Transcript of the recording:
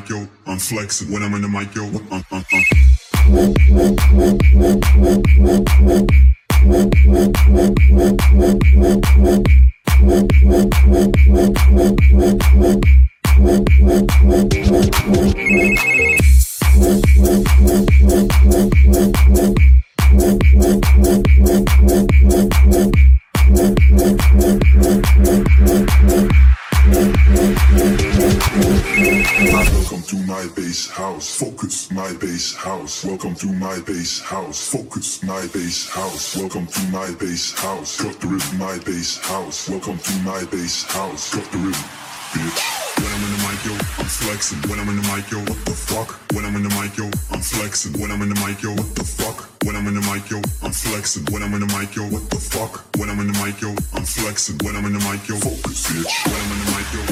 mic, yo, I'm flexing. When I'm in the mic, yo, Welcome to my bass house. Focus, my bass house. Welcome to my bass house. Focus, my bass house. Welcome to my bass house. Cut the rhythm, my bass house. Welcome to my bass house. Cut the rhythm, bitch. When I'm in the mic, yo, I'm flexing. When I'm in the mic, yo, what the fuck? When I'm in the mic, yo, I'm flexing. When I'm in the mic, yo, what the fuck? When I'm in the mic, yo, I'm flexing. When I'm in the mic, yo, what the fuck? When I'm in the mic, yo, I'm flexing. When I'm in the mic, yo, focus, bitch. When I'm in the